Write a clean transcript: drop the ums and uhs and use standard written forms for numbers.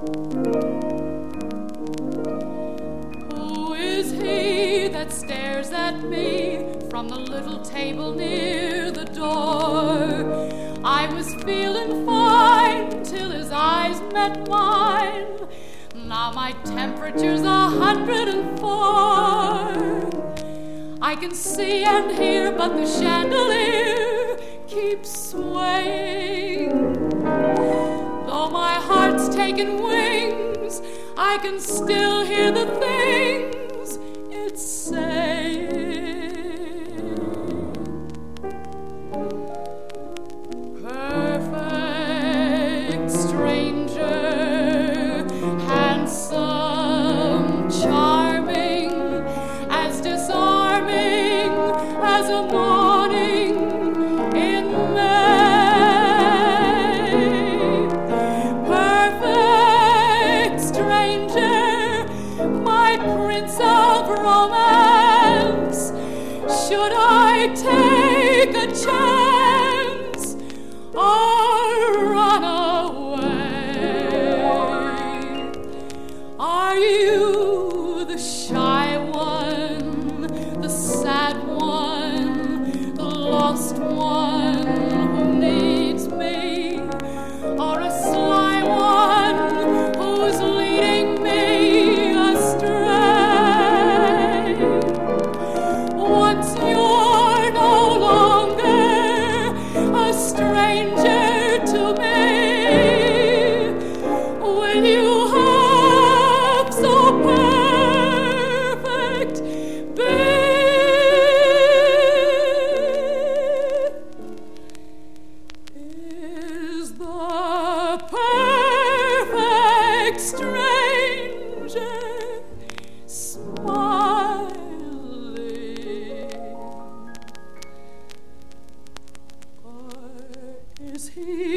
Who is he that stares at me from the little table near the door? I was feeling fine till his eyes met mine. Now my temperature's 104. I can see and hear, but the chandelier keeps swaying. Though my heart's taken wings, I can still hear the things it's saying. Perfect stranger, handsome, charming, as disarming as a morning in May. Perfect stranger, my prince of romance, should I take a chance or run away? Are you the shy one, the sad one, the lost one who needs me, or a sly one who's leading me astray? Once you're no longer a stranger to me, will you have so perfect is the perfect stranger smiling, or is he